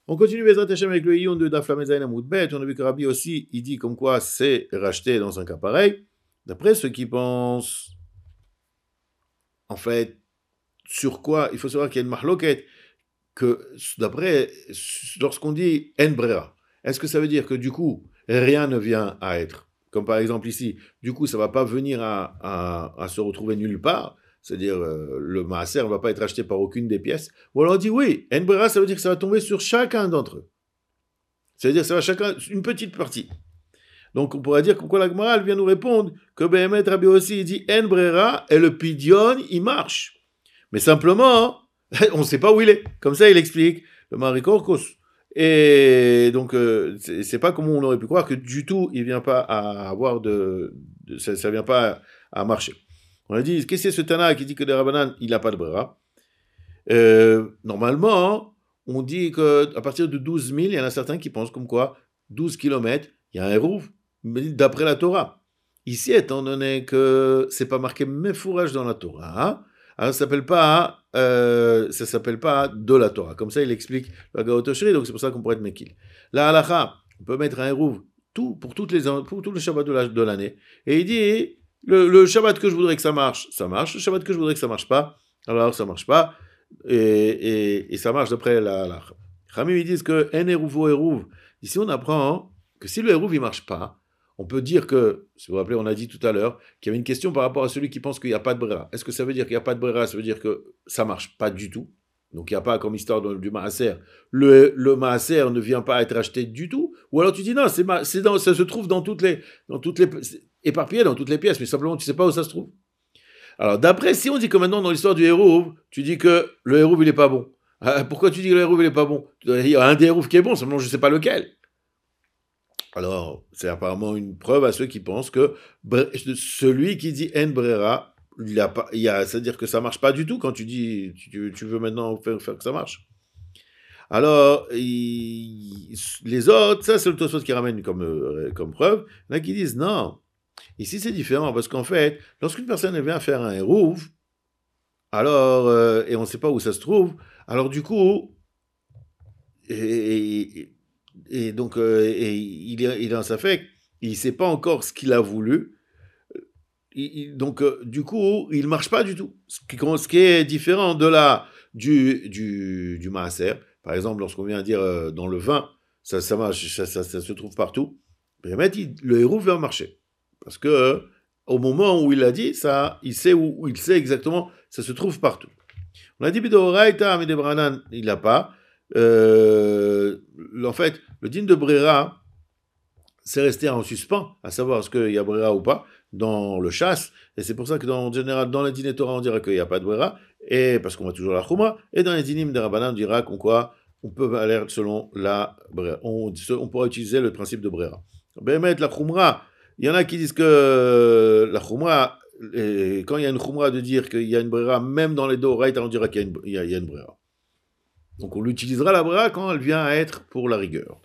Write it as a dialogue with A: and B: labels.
A: On continue Bezrat Hashem avec le Iyun de Daf Lamed Zayin Amud Bet. On a vu que Rabbi aussi, il dit comme quoi c'est racheté dans un cas pareil. D'après ceux qui pensent, en fait, sur quoi il faut savoir qu'il y a une mahloket, que d'après, lorsqu'on dit En Brera, est-ce que ça veut dire que du coup, rien ne vient à être? Comme par exemple ici, du coup, ça ne va pas venir à se retrouver nulle part. C'est-à-dire, le maaser ne va pas être acheté par aucune des pièces. Ou alors on dit oui, En Brera, ça veut dire que ça va tomber sur chacun d'entre eux. C'est-à-dire que ça va chacun, une petite partie. Donc on pourrait dire que la Gemara vient nous répondre que Behemet Rabbi aussi il dit En Brera et le pidion il marche. Mais simplement, on ne sait pas où il est. Comme ça il explique le Marikorkos. Et donc c'est pas comme on aurait pu croire que du tout il vient pas à avoir ça vient pas à marcher. On a dit qu'est-ce que c'est ce Tana qui dit que le Rabbanan il n'a pas de Brera. Normalement on dit qu'à partir de 12 000 il y en a certains qui pensent comme quoi 12 kilomètres il y a un Hérouv, d'après la Torah. Ici, étant donné que c'est pas marqué Mefourage dans la Torah, alors ça s'appelle pas de la Torah. Comme ça, il explique le Gaotoshri, donc c'est pour ça qu'on pourrait être Mekil. La halacha, on peut mettre un Hérouv pour tous les Shabbats de l'année. Et il dit, le Shabbat que je voudrais que ça marche. Le Shabbat que je voudrais que ça marche pas, alors ça marche pas. Et ça marche d'après la halacha. Ramim, ils disent que en Hérouv Hérouv. Ici, on apprend que si le Hérouv ne marche pas, on peut dire que, si vous vous rappelez, on a dit tout à l'heure qu'il y avait une question par rapport à celui qui pense qu'il n'y a pas de Brera. Est-ce que ça veut dire qu'il n'y a pas de Brera? Ça veut dire que ça ne marche pas du tout. Donc il n'y a pas comme histoire du Maaser. Le Maaser ne vient pas à être acheté du tout. Ou alors tu dis non, ça se trouve dans toutes les éparpillé dans toutes les pièces, mais simplement tu ne sais pas où ça se trouve. Alors d'après, si on dit que maintenant dans l'histoire du Hérouv, tu dis que le Hérouv il n'est pas bon. Pourquoi tu dis que le Hérouv il n'est pas bon? Il y a un des Hérouv qui est bon, simplement je ne sais pas lequel. Alors, c'est apparemment une preuve à ceux qui pensent que celui qui dit En Brera, c'est-à-dire que ça ne marche pas du tout quand tu dis tu veux maintenant faire que ça marche. Alors, les autres, ça c'est le Tosfot qui ramène comme preuve. Il y en a qui disent non. Ici c'est différent parce qu'en fait, lorsqu'une personne vient faire un Hérouv, alors, et on ne sait pas où ça se trouve, alors du coup, et donc, il est dans sa fait, il ne sait pas encore ce qu'il a voulu. Donc, du coup, il ne marche pas du tout. Ce qui est différent du maaser. Par exemple, lorsqu'on vient dire dans le vin, ça marche, ça se trouve partout. Le héros va marcher. Parce que au moment où il a dit, ça, il sait exactement, ça se trouve partout. On a dit, Bidoraita, Midebranan, il n'a pas. En fait, le din de Brera, c'est resté en suspens, à savoir est-ce qu'il y a Brera ou pas, dans le chasse, et c'est pour ça que en général, dans les dîners Torah, on dira qu'il n'y a pas de Brera, et parce qu'on va toujours la Chouma, et dans les dinim de Rabbanan, on dira qu'on peut aller selon la Brera. On pourra utiliser le principe de Brera. Bémet, la Choumra, il y en a qui disent que la Choumra, quand il y a une Choumra de dire qu'il y a une Brera, même dans les Doraita, on dira qu'il y a une Brera. Donc on l'utilisera la Brera quand elle vient à être pour la rigueur.